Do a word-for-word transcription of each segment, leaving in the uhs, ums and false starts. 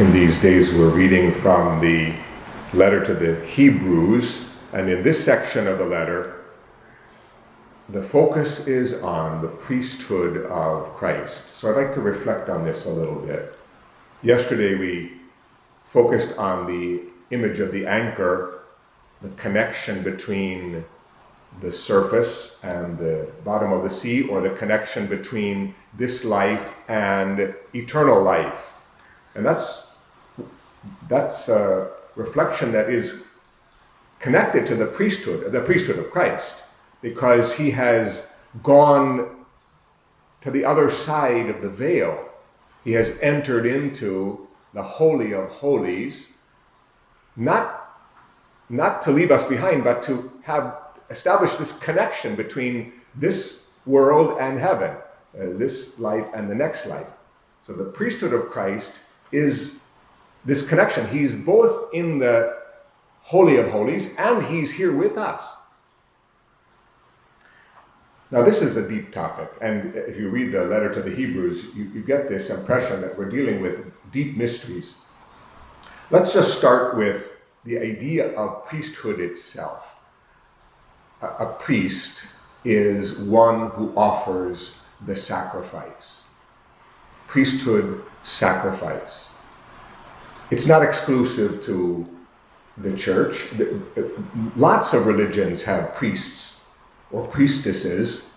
In these days we're reading from the letter to the Hebrews, and in this section of the letter, the focus is on the priesthood of Christ. So I'd like to reflect on this a little bit. Yesterday we focused on the image of the anchor, the connection between the surface and the bottom of the sea, or the connection between this life and eternal life. And that's that's a reflection that is connected to the priesthood, the priesthood of Christ, because he has gone to the other side of the veil. He has entered into the Holy of Holies, not, not to leave us behind, but to have established this connection between this world and heaven, uh, this life and the next life. So the priesthood of Christ is this connection. He's both in the Holy of Holies and he's here with us. Now this is a deep topic, and if you read the letter to the Hebrews, you, you get this impression that we're dealing with deep mysteries. Let's just start with the idea of priesthood itself. A, a priest is one who offers the sacrifice. Priesthood, sacrifice. It's not exclusive to the church. Lots of religions have priests or priestesses,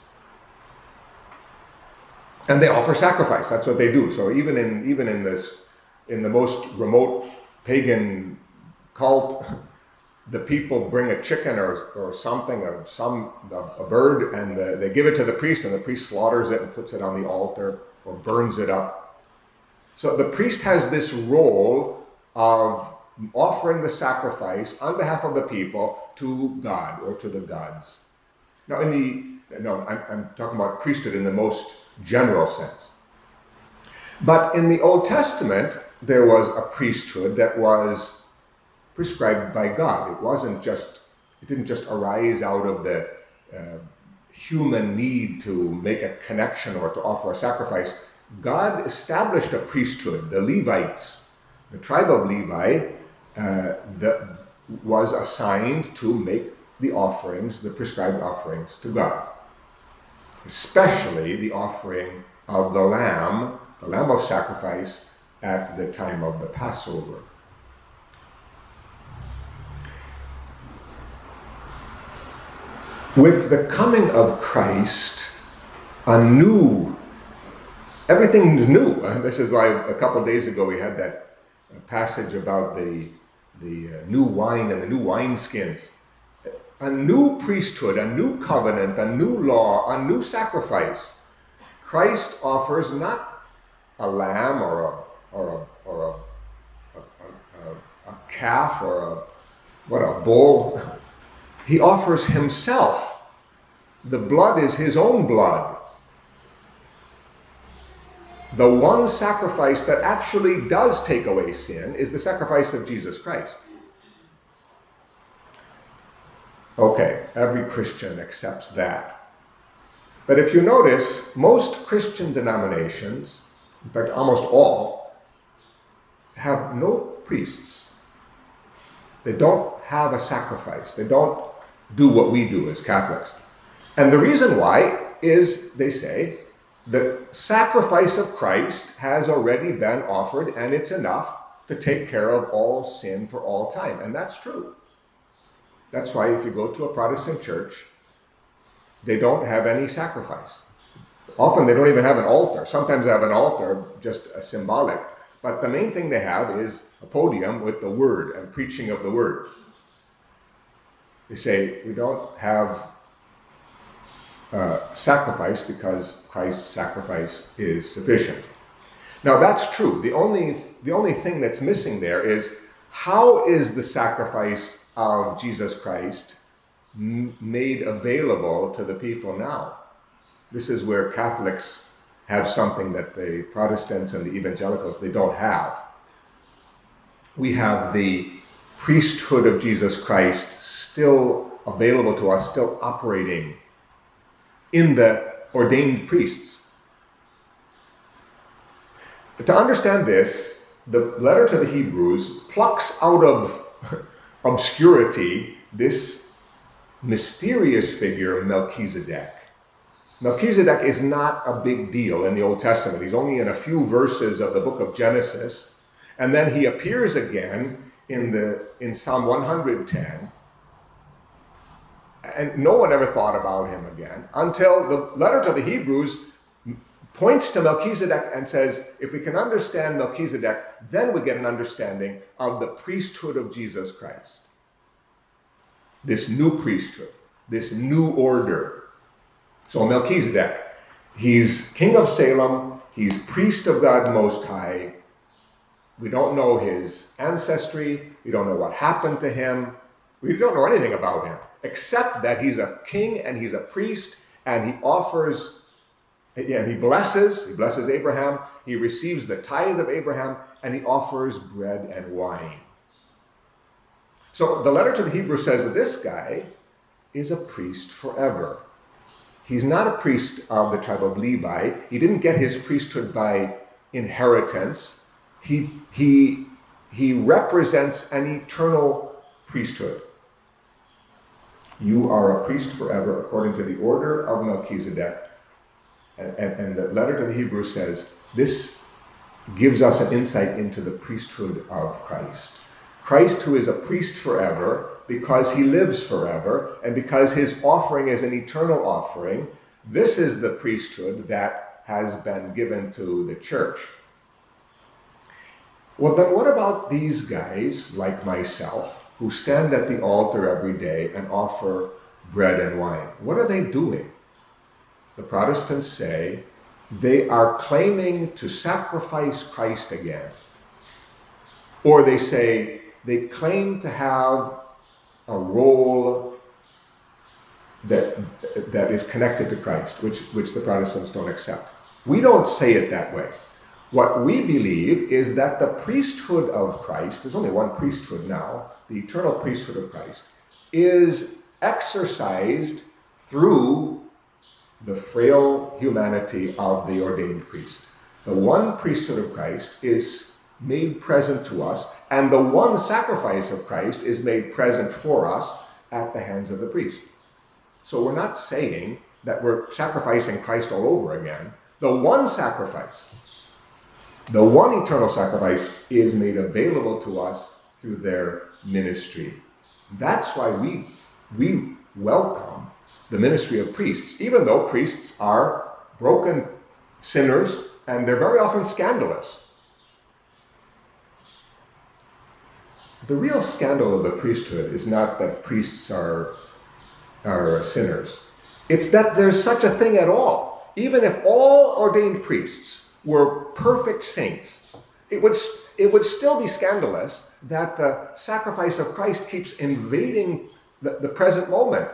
and they offer sacrifice. That's what they do. So even in even in this, in the most remote pagan cult, the people bring a chicken or or something, or some a bird, and the, they give it to the priest, and the priest slaughters it and puts it on the altar or burns it up. So the priest has this role of offering the sacrifice on behalf of the people to God or to the gods. Now, in the no, I'm, I'm talking about priesthood in the most general sense. But in the Old Testament, there was a priesthood that was prescribed by God. It wasn't just, it didn't just arise out of the uh, human need to make a connection or to offer a sacrifice. God established a priesthood. The Levites, the tribe of Levi, uh, that was assigned to make the offerings, the prescribed offerings to God. Especially the offering of the lamb, the lamb of sacrifice at the time of the Passover. With the coming of Christ, a new, everything's new. This is why a couple of days ago we had that passage about the, the uh, new wine and the new wineskins. A new priesthood, a new covenant, a new law, a new sacrifice. Christ offers not a lamb or a or a or a, a, a, a calf or a what a bull. He offers himself. The blood is his own blood. The one sacrifice that actually does take away sin is the sacrifice of Jesus Christ. Okay, every Christian accepts that. But if you notice, most Christian denominations, in fact almost all, have no priests. They don't have a sacrifice. They don't do what we do as Catholics. And the reason why is, they say, the sacrifice of Christ has already been offered, and it's enough to take care of all sin for all time. And that's true. That's why if you go to a Protestant church, they don't have any sacrifice. Often they don't even have an altar. Sometimes they have an altar, just a symbolic. But the main thing they have is a podium with the word and preaching of the word. They say, we don't have uh, sacrifice because Christ's sacrifice is sufficient. Now that's true. The only, the only thing that's missing there is, how is the sacrifice of Jesus Christ m- made available to the people now? This is where Catholics have something that the Protestants and the evangelicals, they don't have. We have the priesthood of Jesus Christ still available to us, still operating in the ordained priests. But to understand this, the letter to the Hebrews plucks out of obscurity this mysterious figure, Melchizedek. Melchizedek is not a big deal in the Old Testament. He's only in a few verses of the book of Genesis, and then he appears again in the in Psalm one hundred ten, and no one ever thought about him again until the letter to the Hebrews points to Melchizedek and says, if we can understand Melchizedek, then we get an understanding of the priesthood of Jesus Christ. This new priesthood, this new order. So Melchizedek, he's king of Salem, he's priest of God Most High. We don't know his ancestry, we don't know what happened to him, we don't know anything about him, except that he's a king and he's a priest, and he offers, and he blesses, he blesses Abraham, he receives the tithe of Abraham, and he offers bread and wine. So the letter to the Hebrews says that this guy is a priest forever. He's not a priest of the tribe of Levi. He didn't get his priesthood by inheritance. He, he, he represents an eternal priesthood. You are a priest forever according to the order of Melchizedek. And, and, and the letter to the Hebrews says, this gives us an insight into the priesthood of Christ. Christ, who is a priest forever, because he lives forever, and because his offering is an eternal offering, this is the priesthood that has been given to the church. Well, then what about these guys, like myself, who stand at the altar every day and offer bread and wine? What are they doing? The Protestants say they are claiming to sacrifice Christ again. Or they say they claim to have a role that that is connected to Christ, which, which the Protestants don't accept. We don't say it that way. What we believe is that the priesthood of Christ, there's only one priesthood now, the eternal priesthood of Christ, is exercised through the frail humanity of the ordained priest. The one priesthood of Christ is made present to us, and the one sacrifice of Christ is made present for us at the hands of the priest. So we're not saying that we're sacrificing Christ all over again. The one sacrifice, the one eternal sacrifice, is made available to us through their ministry. That's why we, we welcome the ministry of priests, even though priests are broken sinners and they're very often scandalous. The real scandal of the priesthood is not that priests are, are sinners. It's that there's such a thing at all. Even if all ordained priests were perfect saints, it would, it would still be scandalous that the sacrifice of Christ keeps invading the, the present moment.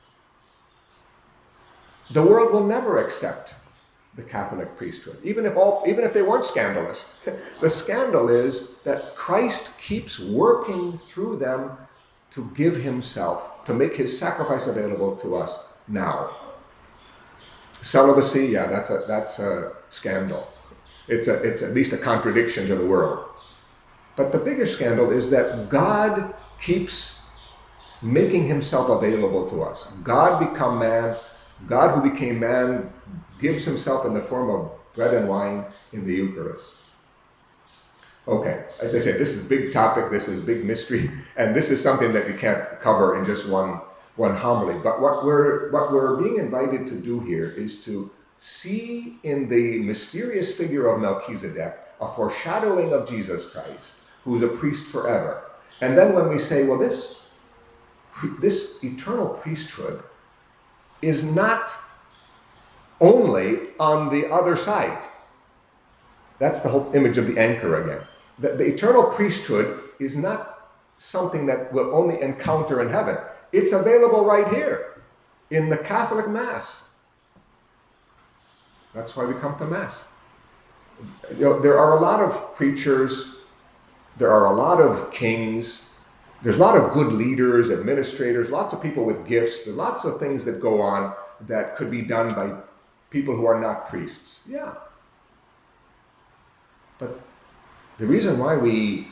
The world will never accept the Catholic priesthood, even if all, even if they weren't scandalous. The scandal is that Christ keeps working through them to give himself, to make his sacrifice available to us now. Celibacy, yeah, that's a that's a scandal. It's a it's at least a contradiction to the world. But the bigger scandal is that God keeps making himself available to us. God become man. God who became man gives himself in the form of bread and wine in the Eucharist. Okay, as I said, this is a big topic, this is big mystery, and this is something that we can't cover in just one, one homily. But what we're, what we're being invited to do here is to see in the mysterious figure of Melchizedek a foreshadowing of Jesus Christ, who is a priest forever. And then when we say, well, this, this eternal priesthood is not only on the other side. That's the whole image of the anchor again. The, the eternal priesthood is not something that we'll only encounter in heaven. It's available right here in the Catholic Mass. That's why we come to Mass. You know, there are a lot of preachers, there are a lot of kings, there's a lot of good leaders, administrators, lots of people with gifts. There's lots of things that go on that could be done by people who are not priests. Yeah. But The reason why we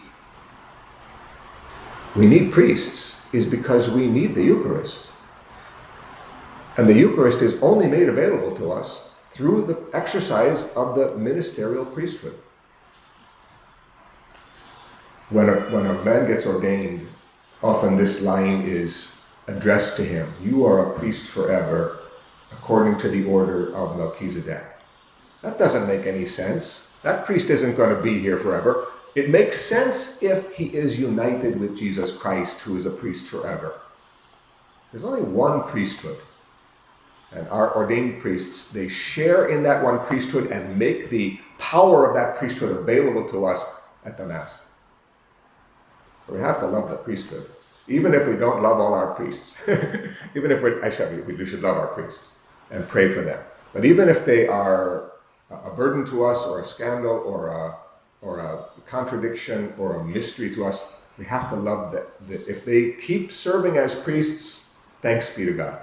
we need priests is because we need the Eucharist. And the Eucharist is only made available to us through the exercise of the ministerial priesthood. When a, when a man gets ordained, often this line is addressed to him. You are a priest forever, according to the order of Melchizedek. That doesn't make any sense. That priest isn't going to be here forever. It makes sense if he is united with Jesus Christ, who is a priest forever. There's only one priesthood. And our ordained priests, they share in that one priesthood and make the power of that priesthood available to us at the Mass. So we have to love the priesthood, even if we don't love all our priests. Even if we're, I said we, we should love our priests and pray for them. But even if they are a burden to us, or a scandal, or a, or a contradiction, or a mystery to us, we have to love that. that if they keep serving as priests, thanks be to God.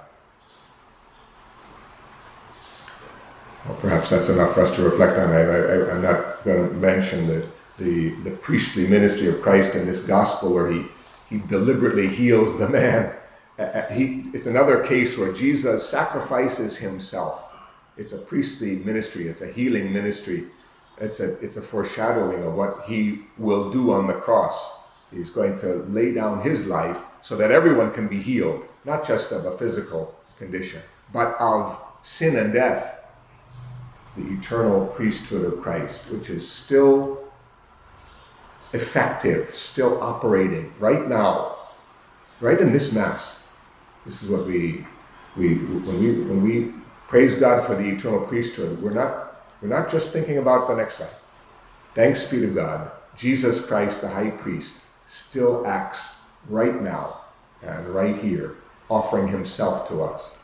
Well, perhaps that's enough for us to reflect on. I, I, I'm not going to mention the, the, the priestly ministry of Christ in this gospel where he, he deliberately heals the man. Uh, he, it's another case where Jesus sacrifices himself. It's a priestly ministry. It's a healing ministry. It's a, it's a foreshadowing of what he will do on the cross. He's going to lay down his life so that everyone can be healed, not just of a physical condition, but of sin and death. The eternal priesthood of Christ, which is still effective, still operating right now, right in this Mass. This is what we, we when we when we praise God for the eternal priesthood, we're not we're not just thinking about the next time. Thanks be to God, Jesus Christ, the high priest, still acts right now and right here, offering himself to us.